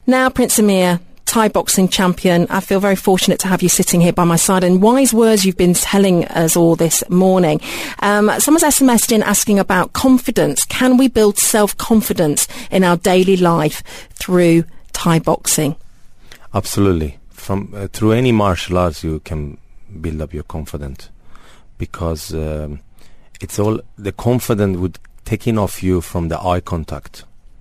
Now, Prince Amir, Thai boxing champion, I feel very fortunate to have you sitting here by my side, and wise words you've been telling us all this morning. Someone's SMS'd in asking about confidence. Can we build self-confidence in our daily life through Thai boxing? Absolutely. Through any martial arts you can build up your confidence, because it's all the confidence would taking off you from the eye contact.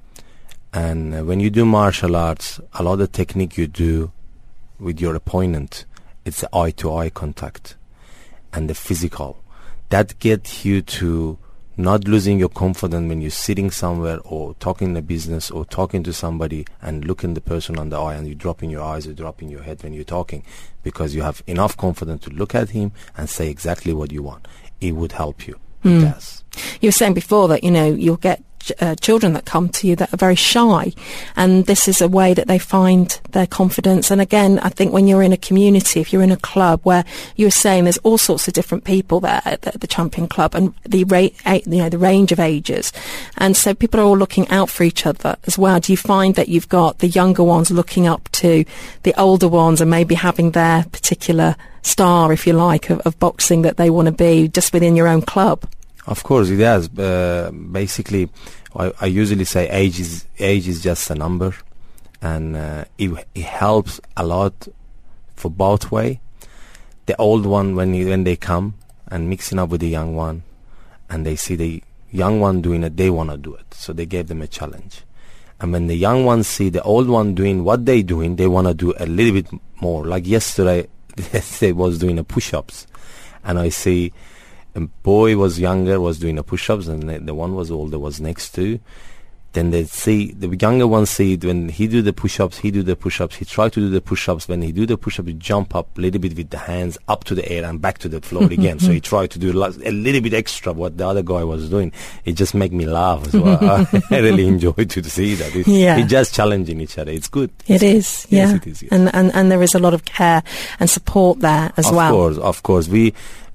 And when you do martial arts, a lot of the technique you do with your opponent, it's the eye-to-eye contact and the physical. That gets you to not losing your confidence when you're sitting somewhere or talking in a business or talking to somebody and looking the person on the eye and you're dropping your eyes or dropping your head when you're talking, because you have enough confidence to look at him and say exactly what you want. It would help you. It does. You were saying before that, you'll get children that come to you that are very shy, and this is a way that they find their confidence. And again, I think when you're in a community, if you're in a club where you were saying there's all sorts of different people there at the Champion Club, and the range of ages, and so people are all looking out for each other as well. Do you find that you've got the younger ones looking up to the older ones and maybe having their particular star, if you like, of boxing that they want to be just within your own club? Of course, it has. Basically, I usually say age is just a number, and it helps a lot for both way. The old one, when they come and mixing up with the young one, and they see the young one doing it, they want to do it. So they gave them a challenge. And when the young ones see the old one doing what they doing, they want to do a little bit more. Like yesterday was doing a push-ups, and I see a boy was younger, was doing the push-ups, and the one was older was next to. Then they see, the younger one see when he do the push-ups, he try to do the push-ups. When he do the push-ups, he jump up a little bit with the hands up to the air and back to the floor again. So he tried to do a little bit extra what the other guy was doing. It just make me laugh as well. I really enjoy to see that. It's just challenging each other. It's good. It is, yeah. Yes, it is. Yes. And there is a lot of care and support there as well. Of course. We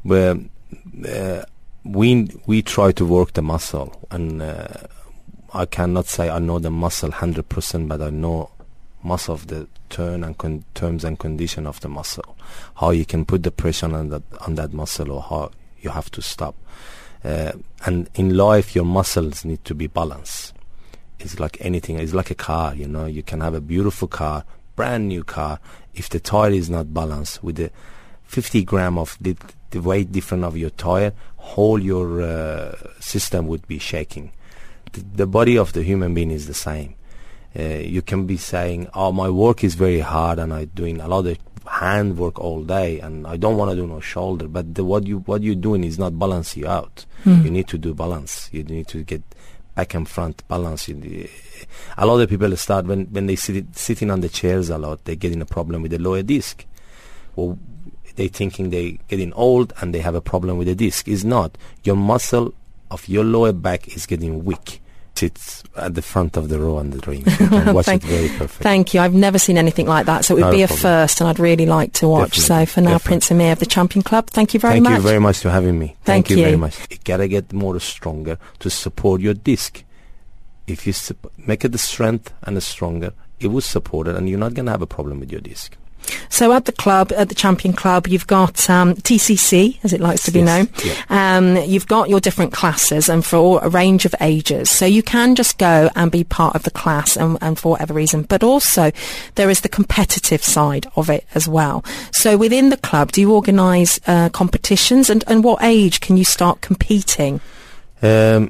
try to work the muscle, and I cannot say I know the muscle 100%, but I know most of the terms and condition of the muscle, how you can put the pressure on that muscle, or how you have to stop. And in life, your muscles need to be balanced. It's like anything. It's like a car. You can have a beautiful car, brand new car. If the tire is not balanced, with the 50 gram of the weight difference of your tire, whole your system would be shaking. The body of the human being is the same. You can be saying, my work is very hard and I'm doing a lot of hand work all day and I don't want to do no shoulder, but what you're doing is not balance you out. You need to do balance. You need to get back and front balance. A lot of people start when they sitting on the chairs a lot, they get in a problem with the lower disc. Well, they thinking they getting old and they have a problem with the disc. It's not. Your muscle of your lower back is getting weak. It's at the front of the row on the ring. You can watch it very perfect. Thank you. I've never seen anything like that, so it would be a first, and I'd really like to watch. Definitely, so for now, Prince Amir of the Champion Club, thank you very much. Thank you very much for having me. Thank you very much. You gotta get more stronger to support your disc. If you make it the strength and the stronger, it will support it, and you're not gonna have a problem with your disc. So at the club, at the Champion Club, you've got TCC, as it likes to be known. Yeah. You've got your different classes, and for a range of ages. So you can just go and be part of the class, and for whatever reason. But also, there is the competitive side of it as well. So within the club, do you organise competitions, and what age can you start competing? The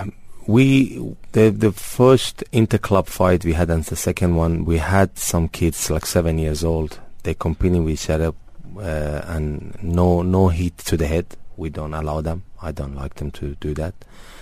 first inter-club fight we had, and the second one, we had some kids like 7 years old. They competing with each other, and no hit to the head. We don't allow them. I don't like them to do that.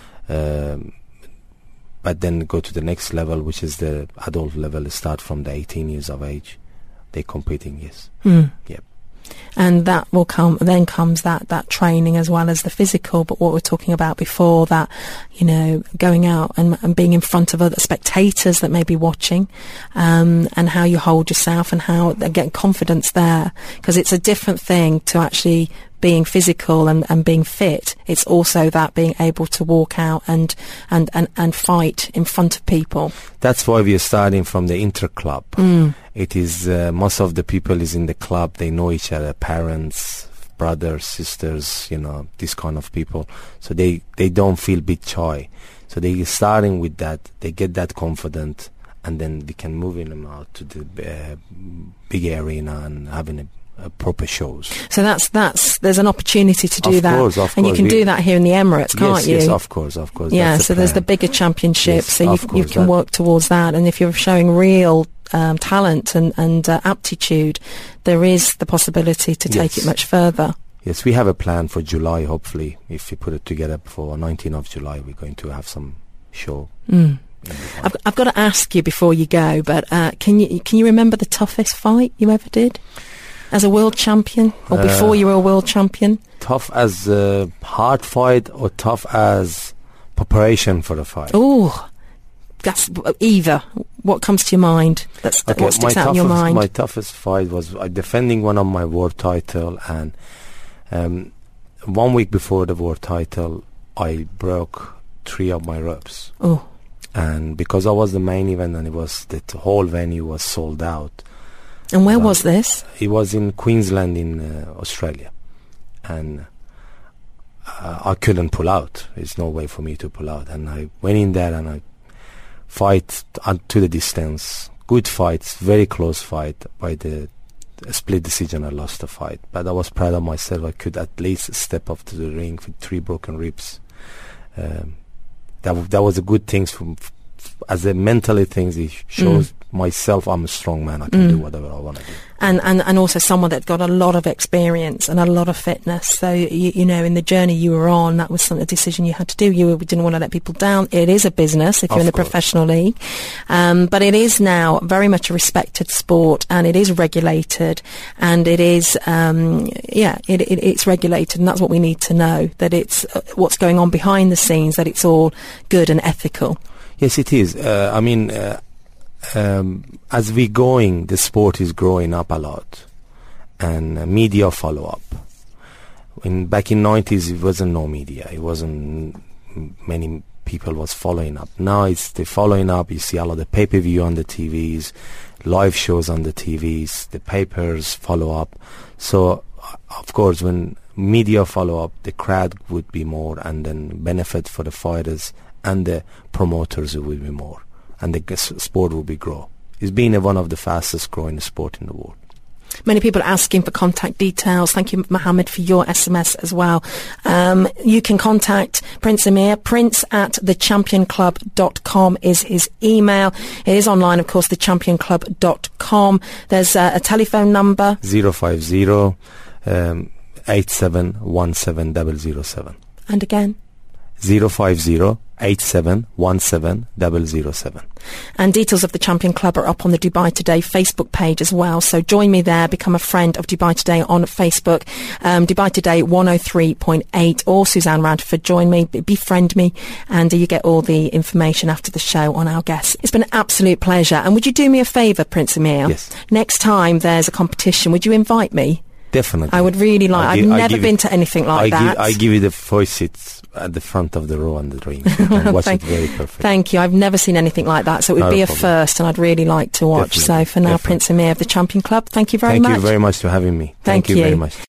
But then go to the next level, which is the adult level. Start from the 18 years of age. They're competing, yes. Yep. And that will come, then comes that training as well as the physical, but what we're talking about before that, going out and being in front of other spectators that may be watching, and how you hold yourself and how get confidence there, because it's a different thing to actually being physical and being fit. It's also that being able to walk out and fight in front of people. That's why we are starting from the inter-club. It is, most of the people is in the club, they know each other, parents, brothers, sisters, this kind of people. So they don't feel bit shy. So they are starting with that, they get that confident, and then we can move them out to the big arena and having a proper shows. So there's an opportunity to do that. Of course. And you can do that here in the Emirates, can't you? Yes, of course. Yeah, that's so there's the bigger championships, yes, so you can work towards that. And if you're showing real talent and aptitude, there is the possibility to take it much further. Yes, we have a plan for July, hopefully. If we put it together for 19th of July, we're going to have some show. I've got to ask you before you go, but can you remember the toughest fight you ever did as a world champion, or before you were a world champion? Tough as a hard fight, or tough as preparation for the fight? Oh, that's either. What comes to your mind? What sticks out in your mind? My toughest fight was defending one of my world title, and 1 week before the world title, I broke 3 of my ribs. Oh. And because I was the main event, and the whole venue was sold out. And where was this? It was in Queensland in Australia. And I couldn't pull out. There's no way for me to pull out. And I went in there and I fight to the distance. Good fights, very close fight. By the split decision, I lost the fight. But I was proud of myself. I could at least step up to the ring with 3 broken ribs. That was a good thing as a mentally things. It shows myself I'm a strong man. I can do whatever I want to do. And also someone that got a lot of experience and a lot of fitness. So in the journey you were on, that was a decision you had to do. You didn't want to let people down. It is a business if you're in the professional league, but it is now very much a respected sport, and it is regulated, and it is it's regulated, and that's what we need to know, that it's what's going on behind the scenes, that it's all good and ethical. Yes, it is. As we going, the sport is growing up a lot, and media follow up. Back in 90s, it wasn't no media. It wasn't many people was following up. Now it's the following up. You see a lot of the pay-per-view on the TVs, live shows on the TVs, the papers follow up. So, of course, when media follow up, the crowd would be more, and then benefit for the fighters and the promoters will be more, and the sport will be grow. It's been one of the fastest growing sport in the world. Many people are asking for contact details. Thank you, Mohammed, for your SMS as well. You can contact Prince Amir. prince@thechampionclub.com is his email. It is online, of course, thechampionclub.com. There's a telephone number. 050 8717 And again? 050 8717 007. And details of the Champion Club are up on the Dubai Today Facebook page as well. So join me there, become a friend of Dubai Today on Facebook. Dubai Today 103.8 or Suzanne Radford. Join me, befriend me, and you get all the information after the show on our guests. It's been an absolute pleasure. And would you do me a favour, Prince Amir? Yes. Next time there's a competition, would you invite me? Definitely. I would really like. I've never been to anything like that. I give you the 4 seats at the front of the row on the ring. You can watch it very perfect. Thank you. I've never seen anything like that, so it would be a first, and I'd really like to watch. Definitely. So for now, Prince Amir of the Champion Club, thank you very much. Thank you very much for having me. Thank you very much.